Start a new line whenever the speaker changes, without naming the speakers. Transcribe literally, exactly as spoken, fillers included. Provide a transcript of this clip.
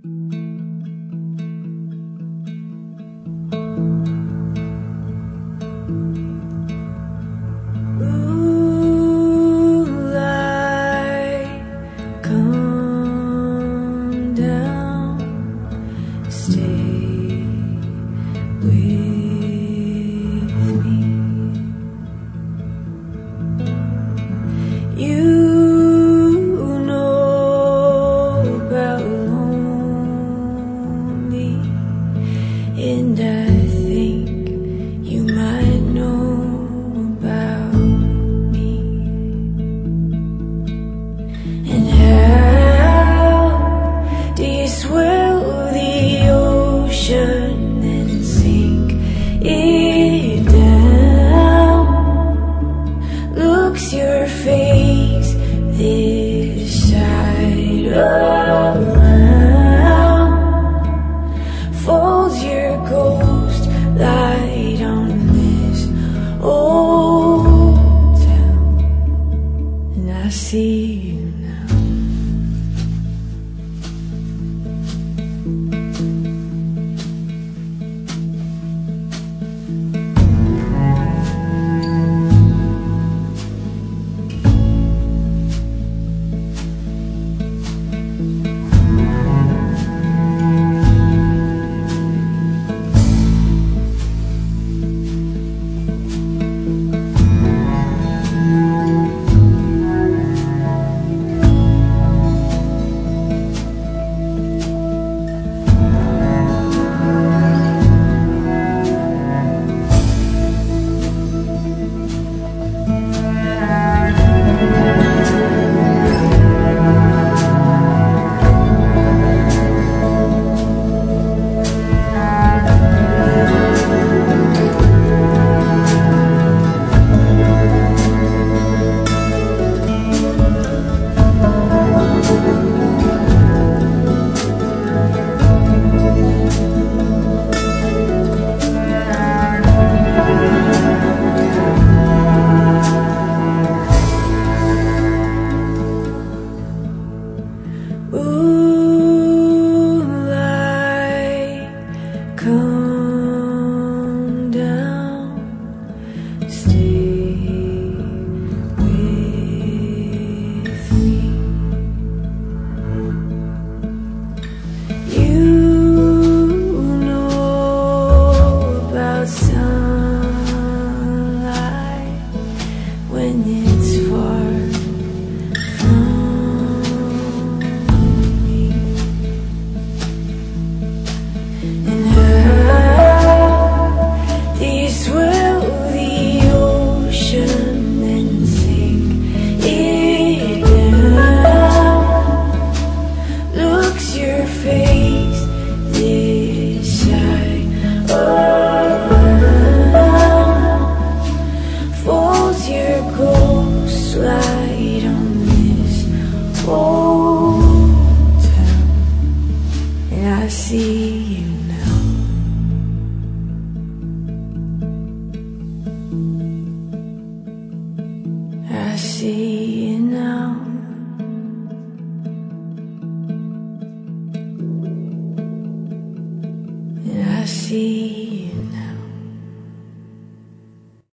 And I think you might know about me, and how do you swell the ocean and sink it down? Looks your face this side around, folds your ghost light on this old town, and I see you now. Moonlight, come down, stay with me. You know about sunlight when it's far from your face this side around, folds your ghost light on this old town, and I see you now. I see you now. I see